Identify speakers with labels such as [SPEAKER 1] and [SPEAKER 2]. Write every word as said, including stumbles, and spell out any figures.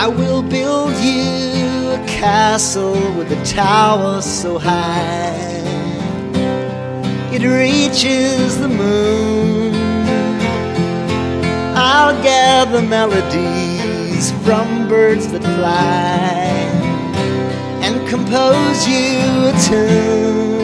[SPEAKER 1] I will build you a castle with a tower so high it reaches the moon. I'll gather melodies from birds that fly and compose you a tune.